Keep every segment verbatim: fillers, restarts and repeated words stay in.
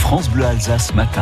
France Bleu Alsace matin.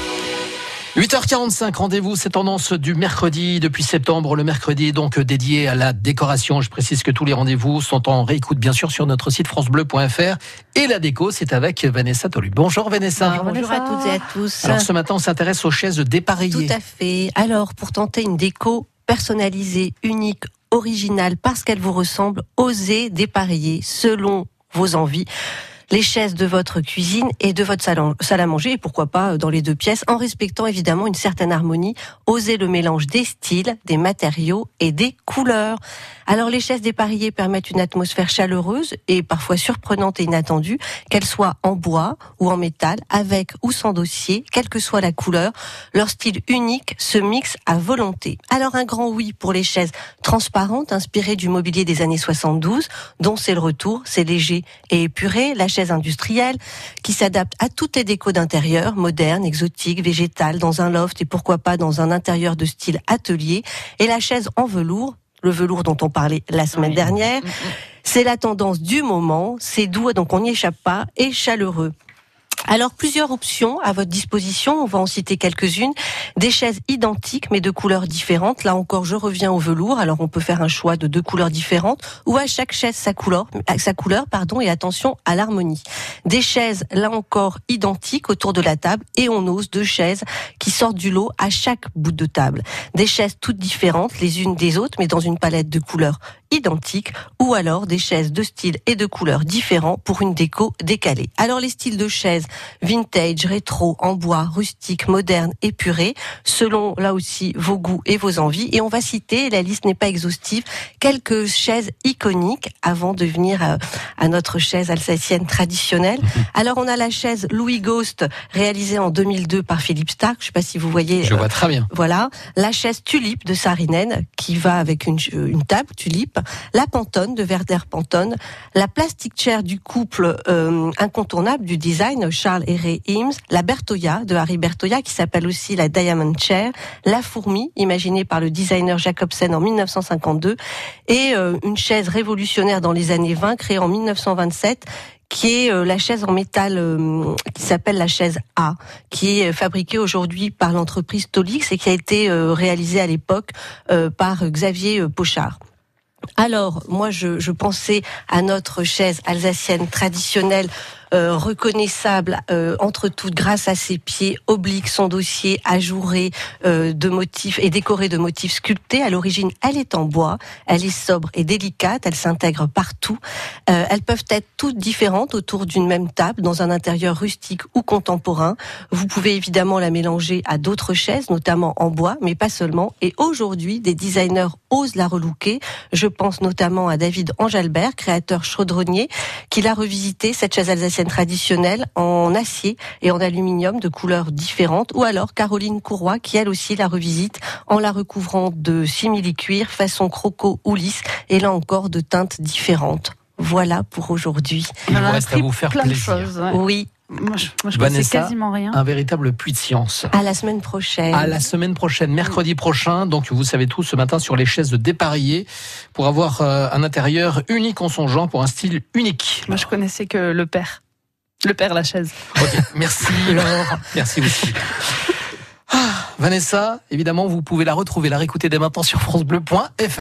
huit heures quarante-cinq, rendez-vous, c'est tendance du mercredi depuis septembre. Le mercredi est donc dédié à la décoration. Je précise que tous les rendez-vous sont en réécoute bien sûr sur notre site francebleu point f r. Et la déco, c'est avec Vanessa Tolu. Bonjour Vanessa. Bonjour, Bonjour à toutes et à tous. Alors ce matin, on s'intéresse aux chaises dépareillées. Tout à fait. Alors pour tenter une déco personnalisée, unique, originale, parce qu'elle vous ressemble, osez dépareiller selon vos envies les chaises de votre cuisine et de votre salon, salle à manger, et pourquoi pas dans les deux pièces, en respectant évidemment une certaine harmonie. Osez le mélange des styles, des matériaux et des couleurs. Alors les chaises dépareillées permettent une atmosphère chaleureuse et parfois surprenante et inattendue, qu'elles soient en bois ou en métal, avec ou sans dossier, quelle que soit la couleur, leur style unique se mixe à volonté. Alors un grand oui pour les chaises transparentes, inspirées du mobilier des années soixante-douze, dont c'est le retour, c'est léger et épuré. La chaise industrielle qui s'adapte à toutes les décos d'intérieur, modernes, exotiques, végétales, dans un loft et pourquoi pas dans un intérieur de style atelier. Et la chaise en velours, le velours dont on parlait la semaine oui. dernière, c'est la tendance du moment, c'est doux donc on n'y échappe pas et chaleureux. Alors plusieurs options à votre disposition, on va en citer quelques-unes. Des chaises identiques mais de couleurs différentes. Là encore, je reviens au velours. Alors on peut faire un choix de deux couleurs différentes ou à chaque chaise sa couleur, sa couleur pardon, et attention à l'harmonie. Des chaises là encore identiques autour de la table et on ose deux chaises qui sortent du lot à chaque bout de table. Des chaises toutes différentes les unes des autres mais dans une palette de couleurs identiques ou alors des chaises de styles et de couleurs différents pour une déco décalée. Alors les styles de chaises vintage, rétro, en bois, rustique, moderne, épuré, selon là aussi vos goûts et vos envies. Et on va citer, la liste n'est pas exhaustive, quelques chaises iconiques avant de venir à, à notre chaise alsacienne traditionnelle. Alors on a la chaise Louis Ghost réalisée en deux mille deux par Philippe Starck. Je ne sais pas si vous voyez. Je euh, vois très bien. Voilà. La chaise Tulipe de Saarinen qui va avec une, une table Tulipe. La Pantone de Werder Pantone. La plastic chair du couple euh, incontournable du design Charles et Ray Eames, la Bertoia de Harry Bertoia qui s'appelle aussi la Diamond Chair, la Fourmi imaginée par le designer Jacobsen en mille neuf cent cinquante-deux et euh, une chaise révolutionnaire dans les années vingt créée en mille neuf cent vingt-sept qui est euh, la chaise en métal euh, qui s'appelle la chaise A, qui est fabriquée aujourd'hui par l'entreprise Tolix et qui a été euh, réalisée à l'époque euh, par Xavier euh, Pochard. Alors, moi, je, je pensais à notre chaise alsacienne traditionnelle, euh, reconnaissable euh, entre toutes grâce à ses pieds obliques, son dossier ajouré euh, de motifs et décoré de motifs sculptés. À l'origine, elle est en bois, elle est sobre et délicate, elle s'intègre partout. Euh, elles peuvent être toutes différentes autour d'une même table, dans un intérieur rustique ou contemporain. Vous pouvez évidemment la mélanger à d'autres chaises, notamment en bois, mais pas seulement. Et aujourd'hui, des designers osent la relooker. Je pense notamment à David Engelbert, créateur chaudronnier, qui l'a revisité, cette chaise alsacienne traditionnelle, en acier et en aluminium de couleurs différentes, ou alors Caroline Courroy, qui elle aussi la revisite en la recouvrant de simili-cuir, façon croco ou lisse, et là encore de teintes différentes. Voilà pour aujourd'hui. Il vous reste à vous faire plaisir. Choses, ouais. Oui. Moi, je, moi, je Vanessa, connaissais quasiment rien. Un véritable puits de science. À la semaine prochaine. À la semaine prochaine, mercredi prochain. Donc, vous savez tout ce matin sur les chaises dépareillées pour avoir euh, un intérieur unique en son genre, pour un style unique. Moi, je connaissais que le père. Le père Lachaise. Ok, merci Laure. Merci aussi. Ah, Vanessa, évidemment, vous pouvez la retrouver, la réécouter dès maintenant sur francebleu point f r.